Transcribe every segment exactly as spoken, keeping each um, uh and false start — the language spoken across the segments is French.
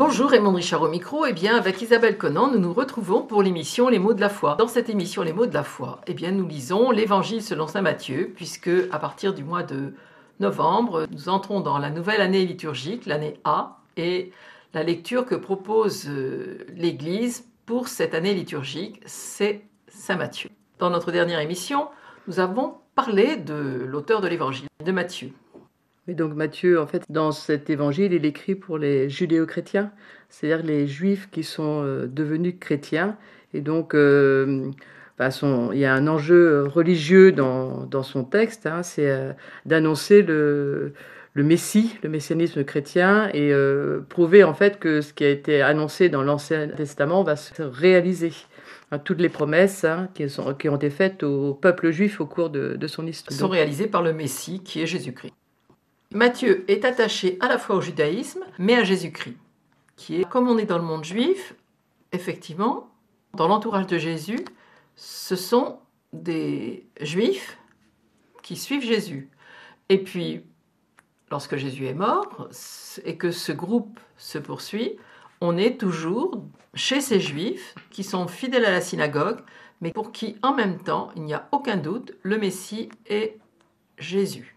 Bonjour, Raymond Richard au micro. Eh bien, avec Isabelle Conan, nous nous retrouvons pour l'émission Les mots de la foi. Dans cette émission Les mots de la foi, eh bien, nous lisons l'Évangile selon saint Matthieu, puisque à partir du mois de novembre, nous entrons dans la nouvelle année liturgique, l'année A, et la lecture que propose l'Église pour cette année liturgique, c'est saint Matthieu. Dans notre dernière émission, nous avons parlé de l'auteur de l'Évangile, de Matthieu. Et donc Matthieu, en fait, dans cet évangile, il écrit pour les judéo-chrétiens, c'est-à-dire les juifs qui sont euh, devenus chrétiens. Et donc, euh, bah, son, il y a un enjeu religieux dans, dans son texte, hein, c'est euh, d'annoncer le, le Messie, le messianisme chrétien, et euh, prouver en fait que ce qui a été annoncé dans l'Ancien Testament va se réaliser. Hein, toutes les promesses hein, qui, sont, qui ont été faites au peuple juif au cours de, de son histoire. Sont réalisées par le Messie qui est Jésus-Christ. Matthieu est attaché à la fois au judaïsme, mais à Jésus-Christ, qui est, comme on est dans le monde juif, effectivement, dans l'entourage de Jésus, ce sont des juifs qui suivent Jésus. Et puis, lorsque Jésus est mort, et que ce groupe se poursuit, on est toujours chez ces juifs qui sont fidèles à la synagogue, mais pour qui, en même temps, il n'y a aucun doute, le Messie est Jésus.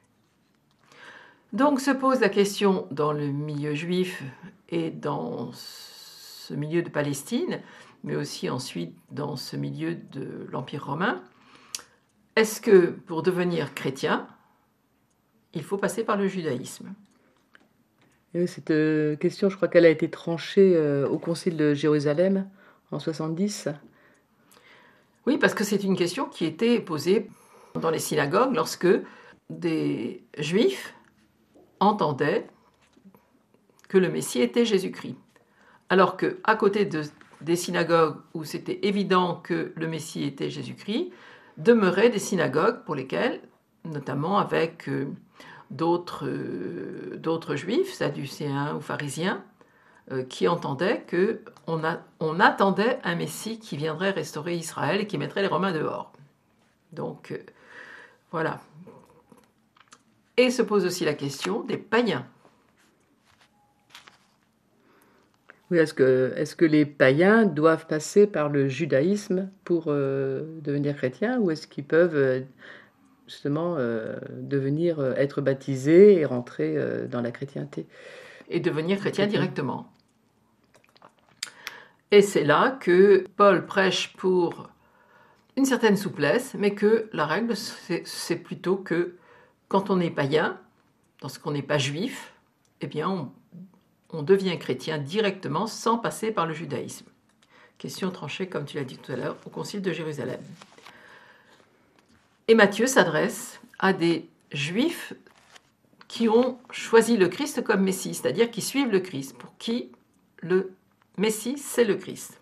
Donc se pose la question dans le milieu juif et dans ce milieu de Palestine, mais aussi ensuite dans ce milieu de l'Empire romain, est-ce que pour devenir chrétien, il faut passer par le judaïsme ? Et cette question, je crois qu'elle a été tranchée au Concile de Jérusalem en soixante-dix. Oui, parce que c'est une question qui était posée dans les synagogues lorsque des juifs entendait que le Messie était Jésus-Christ. Alors qu'à côté de, des synagogues où c'était évident que le Messie était Jésus-Christ, demeuraient des synagogues pour lesquelles, notamment avec euh, d'autres, euh, d'autres juifs, sadducéens ou pharisiens, euh, qui entendaient qu'on a, on attendait un Messie qui viendrait restaurer Israël et qui mettrait les Romains dehors. Donc, euh, voilà. Et se pose aussi la question des païens. Oui, est-ce que, est-ce que les païens doivent passer par le judaïsme pour euh, devenir chrétiens, ou est-ce qu'ils peuvent euh, justement euh, devenir, euh, être baptisés et rentrer euh, dans la chrétienté ? Et devenir chrétien directement. Et c'est là que Paul prêche pour une certaine souplesse, mais que la règle, c'est, c'est plutôt que quand on est païen, lorsqu'on n'est pas juif, eh bien on, on devient chrétien directement sans passer par le judaïsme. Question tranchée, comme tu l'as dit tout à l'heure, au Concile de Jérusalem. Et Matthieu s'adresse à des juifs qui ont choisi le Christ comme Messie, c'est-à-dire qui suivent le Christ, pour qui le Messie, c'est le Christ.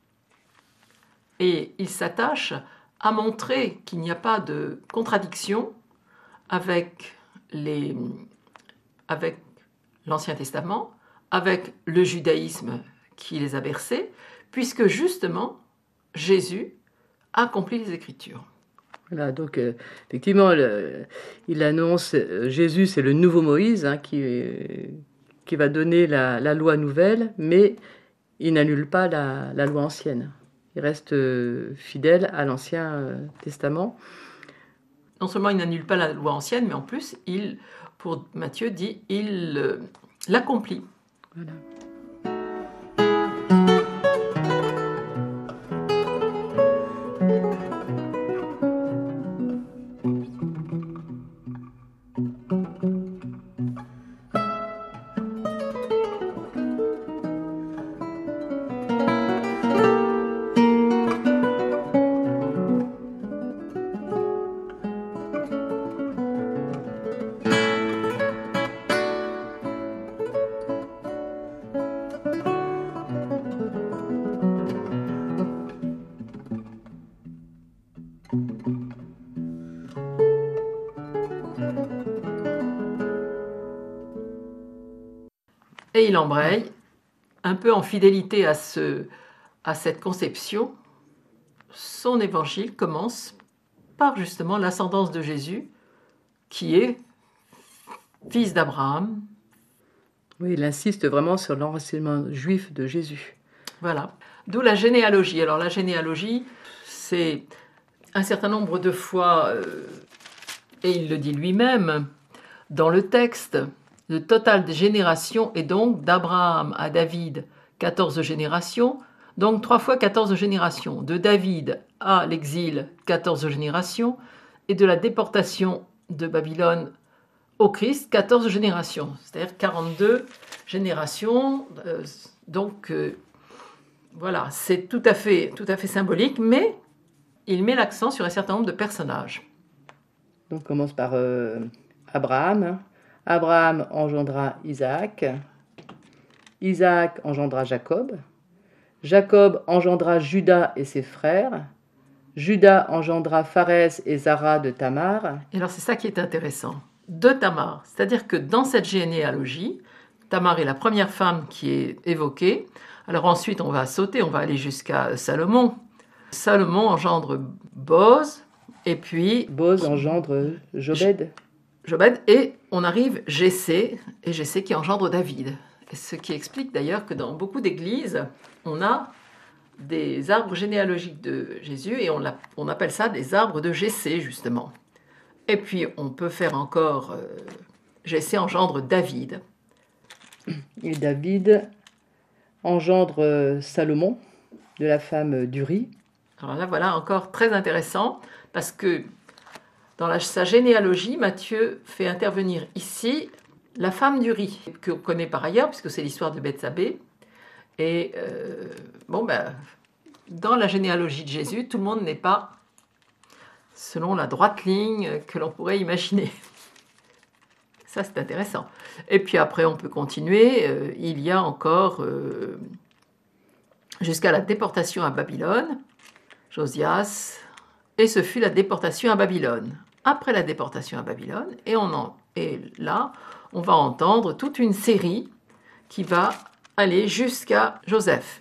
Et il s'attache à montrer qu'il n'y a pas de contradiction avec Les, avec l'Ancien Testament, avec le judaïsme qui les a bercés, puisque justement, Jésus accomplit les Écritures. Voilà, donc euh, effectivement, le, il annonce, euh, Jésus c'est le nouveau Moïse hein, qui, euh, qui va donner la, la loi nouvelle, mais il n'annule pas la, la loi ancienne. Il reste euh, fidèle à l'Ancien euh, Testament. Non seulement il n'annule pas la loi ancienne, mais en plus, il, pour Matthieu, dit il euh, l'accomplit. Voilà. Et il embraye, un peu en fidélité à, ce, à cette conception. Son évangile commence par justement l'ascendance de Jésus, qui est fils d'Abraham, Oui, il insiste vraiment sur l'enracinement juif de Jésus. Voilà. D'où la généalogie. Alors la généalogie, c'est un certain nombre de fois, euh, et il le dit lui-même, dans le texte, le total des générations est donc d'Abraham à David, quatorze générations, donc trois fois quatorze générations. De David à l'exil, quatorze générations, et de la déportation de Babylone au Christ, quatorze générations, c'est-à-dire quarante-deux générations. Euh, donc euh, voilà, c'est tout à fait, tout à fait symbolique, mais il met l'accent sur un certain nombre de personnages. Donc on commence par euh, Abraham. Abraham engendra Isaac. Isaac engendra Jacob. Jacob engendra Juda et ses frères. Juda engendra Pharès et Zara de Tamar. Et alors c'est ça qui est intéressant, de Tamar. C'est-à-dire que dans cette généalogie, Tamar est la première femme qui est évoquée. Alors ensuite on va sauter, on va aller jusqu'à Salomon. Salomon engendre Boz, et puis... Boz engendre Jobed. Jobed, et on arrive Jessé, et Jessé qui engendre David. Et ce qui explique d'ailleurs que dans beaucoup d'églises, on a des arbres généalogiques de Jésus, et on, on appelle ça des arbres de Jessé, justement. Et puis on peut faire encore euh, Jessé engendre David. Et David engendre Salomon, de la femme d'Uri. Alors là, voilà, encore très intéressant, parce que dans la, sa généalogie, Matthieu fait intervenir ici la femme d'Uri, que l'on connaît par ailleurs, puisque c'est l'histoire de Bethsabée. Et euh, bon, ben, dans la généalogie de Jésus, tout le monde n'est pas selon la droite ligne que l'on pourrait imaginer. Ça, c'est intéressant. Et puis après, on peut continuer. Euh, il y a encore, euh, jusqu'à la déportation à Babylone, Josias, et ce fut la déportation à Babylone. Après la déportation à Babylone, et, on en, et là, on va entendre toute une série qui va aller jusqu'à Joseph.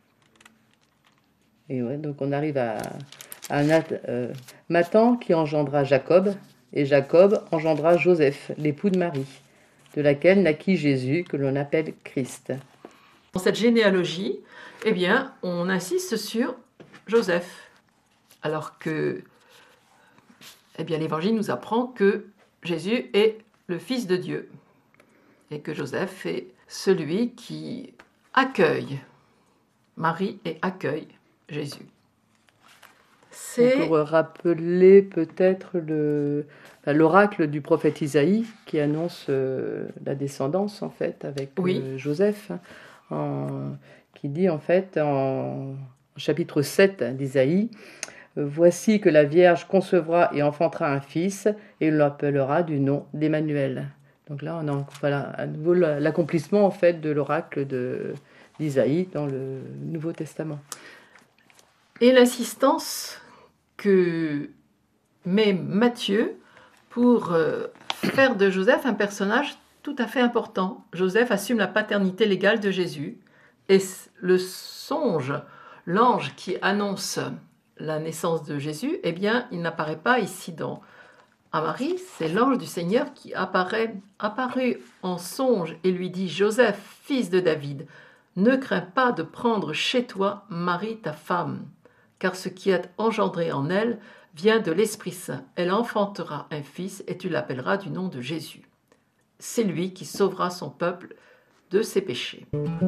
Et ouais, donc on arrive à, à Nat, euh, Matan qui engendra Jacob, et Jacob engendra Joseph, l'époux de Marie, de laquelle naquit Jésus, que l'on appelle Christ. Dans cette généalogie, eh bien, on insiste sur Joseph, alors que eh bien, l'Évangile nous apprend que Jésus est le Fils de Dieu, et que Joseph est celui qui accueille Marie et accueille Jésus. C'est... On peut rappeler peut-être le, enfin, l'oracle du prophète Isaïe qui annonce euh, la descendance en fait avec oui. euh, Joseph, en, qui dit en fait en, en chapitre sept d'Isaïe, « Voici que la Vierge concevra et enfantera un fils et il l'appellera du nom d'Emmanuel. » Donc là, on a voilà, à nouveau l'accomplissement en fait de l'oracle de, d'Isaïe dans le Nouveau Testament. Et l'insistance que met Matthieu pour faire de Joseph un personnage tout à fait important. Joseph assume la paternité légale de Jésus, et le songe, l'ange qui annonce la naissance de Jésus, eh bien, il n'apparaît pas ici dans à Marie, c'est l'ange du Seigneur qui apparaît, apparu en songe et lui dit « Joseph, fils de David, ne crains pas de prendre chez toi Marie ta femme, car ce qui est engendré en elle vient de l'Esprit Saint. Elle enfantera un fils et tu l'appelleras du nom de Jésus. C'est lui qui sauvera son peuple de ses péchés. »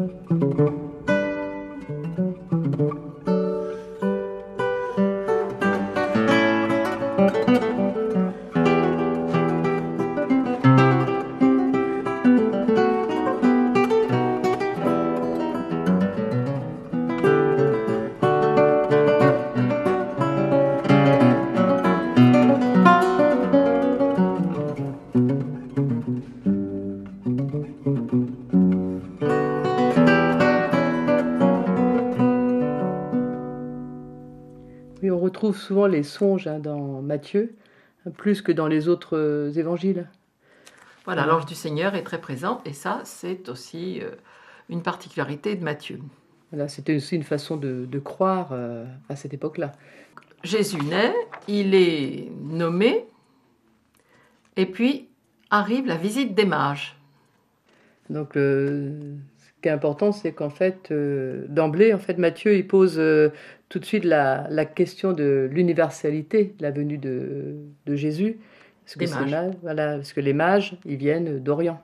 Oui, on retrouve souvent les songes hein, dans Matthieu, plus que dans les autres euh, évangiles. Voilà, l'ange du Seigneur est très présent, et ça, c'est aussi euh, une particularité de Matthieu. Voilà, c'était aussi une façon de, de croire euh, à cette époque-là. Jésus naît, il est nommé, et puis arrive la visite des mages. Donc, euh, ce qui est important, c'est qu'en fait, euh, d'emblée, en fait, Matthieu, il pose euh, tout de suite la, la question de l'universalité de la venue de, de Jésus. Parce que Des ces mages. mages, voilà, parce que les mages, ils viennent d'Orient.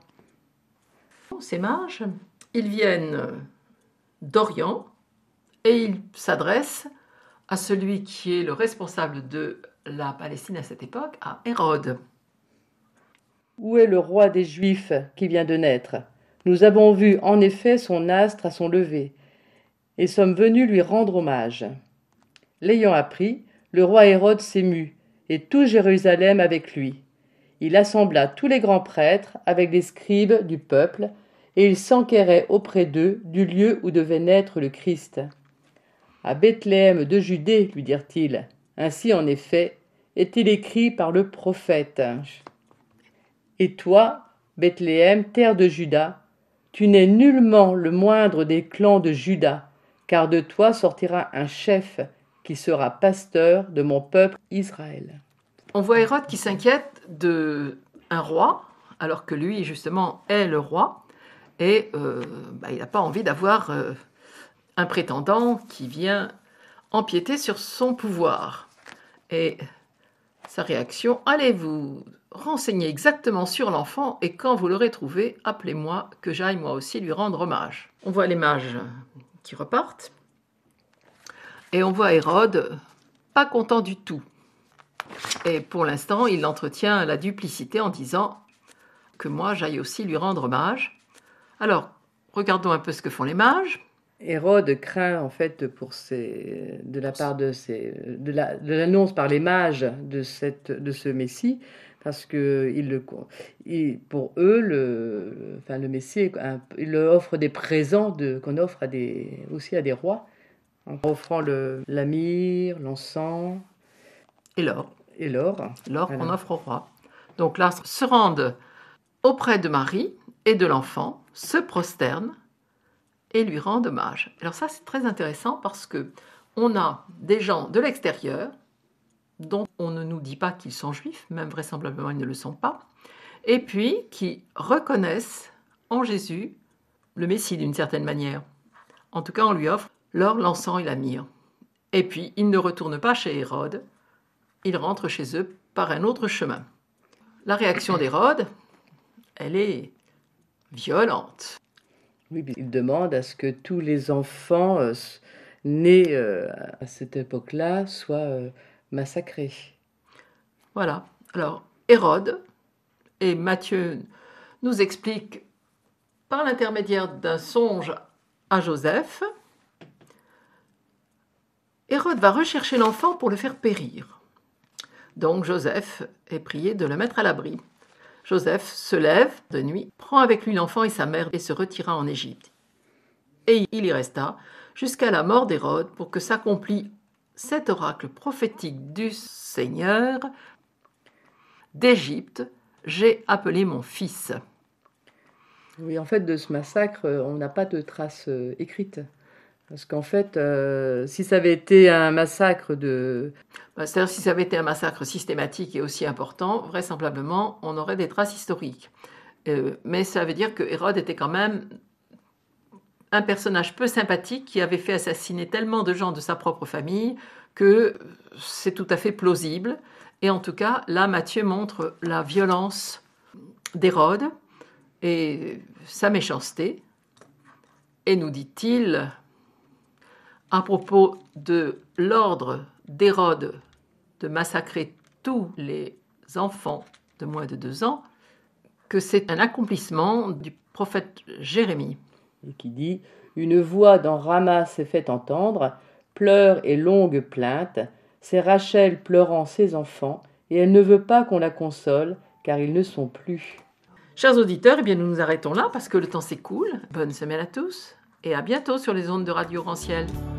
Ces mages, ils viennent d'Orient et ils s'adressent à celui qui est le responsable de la Palestine à cette époque, à Hérode. Où est le roi des Juifs qui vient de naître? Nous avons vu en effet son astre à son lever, et sommes venus lui rendre hommage. L'ayant appris, le roi Hérode s'émut, et tout Jérusalem avec lui. Il assembla tous les grands prêtres avec les scribes du peuple, et il s'enquérait auprès d'eux du lieu où devait naître le Christ. À Bethléem de Judée, lui dirent-ils. Ainsi, en effet, est-il écrit par le prophète. Et toi, Bethléem, terre de Juda, tu n'es nullement le moindre des clans de Juda, car de toi sortira un chef qui sera pasteur de mon peuple Israël. On voit Hérode qui s'inquiète d'un roi, alors que lui, justement, est le roi, et euh, bah, il n'a pas envie d'avoir euh, un prétendant qui vient empiéter sur son pouvoir. Et sa réaction, allez vous renseigner exactement sur l'enfant, et quand vous l'aurez trouvé, appelez-moi, que j'aille moi aussi lui rendre hommage. On voit les mages qui repartent, et on voit Hérode pas content du tout. Et pour l'instant, il entretient la duplicité en disant que moi, j'aille aussi lui rendre hommage. Alors, regardons un peu ce que font les mages. Hérode craint en fait pour ses, de la part de, ses, de, la, de l'annonce par les mages de, cette, de ce Messie, parce que il le, il, pour eux, le, enfin, le Messie, il leur offre des présents de, qu'on offre à des, aussi à des rois, en offrant le, la myrrhe, l'encens et l'or. Et l'or. L'or voilà. Qu'on offre au roi. Donc là, se rendent auprès de Marie et de l'enfant, se prosternent et lui rendent hommage. Alors ça, c'est très intéressant parce que on a des gens de l'extérieur dont on ne nous dit pas qu'ils sont juifs, même vraisemblablement ils ne le sont pas, et puis qui reconnaissent en Jésus le Messie d'une certaine manière. En tout cas, on lui offre l'or, l'encens et la myrrhe. Et puis, ils ne retournent pas chez Hérode, ils rentrent chez eux par un autre chemin. La réaction d'Hérode, elle est violente. Oui, il demande à ce que tous les enfants euh, nés euh, à cette époque-là soient euh, massacrés. Voilà. Alors, Hérode, et Matthieu nous explique par l'intermédiaire d'un songe à Joseph, Hérode va rechercher l'enfant pour le faire périr. Donc Joseph est prié de le mettre à l'abri. Joseph se lève de nuit, prend avec lui l'enfant et sa mère et se retira en Égypte. Et il y resta jusqu'à la mort d'Hérode pour que s'accomplisse cet oracle prophétique du Seigneur. D'Égypte, j'ai appelé mon fils. Oui, en fait, de ce massacre, on n'a pas de traces écrites. Parce qu'en fait, euh, si ça avait été un massacre de... C'est-à-dire si ça avait été un massacre systématique et aussi important, vraisemblablement, on aurait des traces historiques. Euh, mais ça veut dire que Hérode était quand même un personnage peu sympathique qui avait fait assassiner tellement de gens de sa propre famille que c'est tout à fait plausible. Et en tout cas, là, Matthieu montre la violence d'Hérode et sa méchanceté. Et nous dit-il... à propos de l'ordre d'Hérode de massacrer tous les enfants de moins de deux ans, que c'est un accomplissement du prophète Jérémie. Et qui dit « Une voix dans Rama s'est fait entendre, pleurs et longues plaintes, c'est Rachel pleurant ses enfants, et elle ne veut pas qu'on la console, car ils ne sont plus. » Chers auditeurs, eh bien nous nous arrêtons là parce que le temps s'écoule. Bonne semaine à tous et à bientôt sur les ondes de Radio Ranciel.